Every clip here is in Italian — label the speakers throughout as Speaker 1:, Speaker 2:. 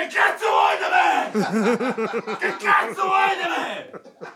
Speaker 1: Che cazzo vuoi da me? Che cazzo vuoi da me?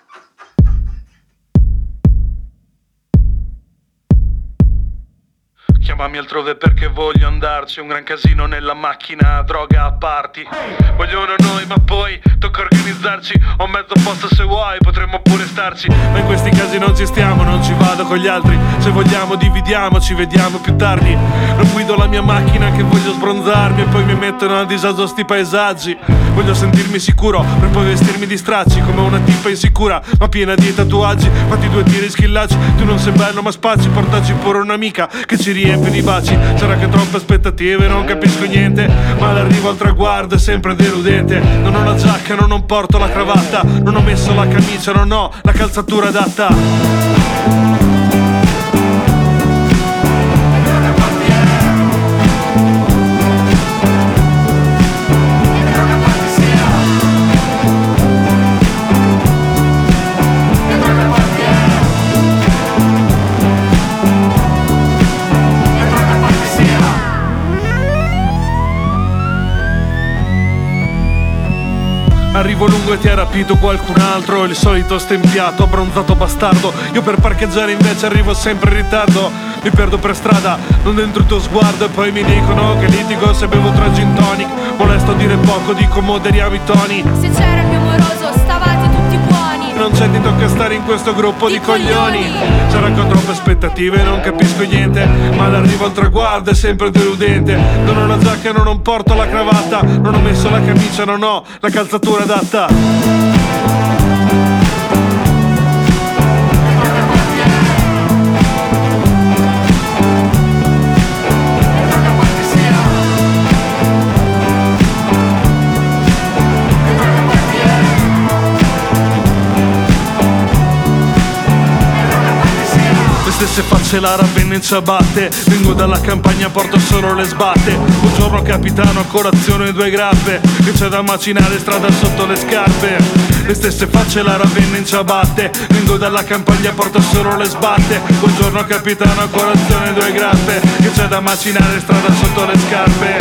Speaker 2: Chiamami altrove perché voglio andarci. Un gran casino nella macchina, droga a party. Vogliono noi ma poi tocca organizzarci. Ho mezzo posto se vuoi, potremmo pure starci. Ma in questi casi non ci stiamo, non ci vado con gli altri. Se vogliamo dividiamo, ci vediamo più tardi. Non guido la mia macchina che voglio sbronzarmi e poi mi mettono a disagio sti paesaggi. Voglio sentirmi sicuro per poi vestirmi di stracci come una tipa insicura ma piena di tatuaggi. Fatti 2 tiri schillacci. Tu non sei bello ma spacci. Portaci pure un'amica che ci riempie di baci. Sarà che troppe aspettative, non capisco niente, ma l'arrivo al traguardo è sempre deludente. Non ho la giacca, non porto la cravatta, non ho messo la camicia, non ho la calzatura adatta. Arrivo lungo e ti ha rapito qualcun altro. Il solito stempiato, abbronzato bastardo. Io per parcheggiare invece arrivo sempre in ritardo. Mi perdo per strada, non dentro il tuo sguardo. E poi mi dicono che litigo se bevo 3 gin tonic. Molesto a dire poco, dico moderiamo i toni.
Speaker 3: Se c'era il mio moroso stavate tutti buoni.
Speaker 2: Non c'è, ti tocca stare in questo gruppo di coglioni. Sarà che ho troppe aspettative, non capisco niente, ma l'arrivo al traguardo è sempre deludente. Non ho la giacca, non porto la cravatta, non ho messo la camicia, non ho la calzatura adatta. Stesse facce la Ravenna in ciabatte. Vengo dalla campagna, porto solo le sbatte. Buongiorno capitano, a colazione 2 grappe. Che c'è da macinare strada sotto le scarpe. Le stesse facce la Ravenna in ciabatte. Vengo dalla campagna, porto solo le sbatte. Buongiorno capitano, a colazione 2 grappe. Che c'è da macinare strada sotto le scarpe.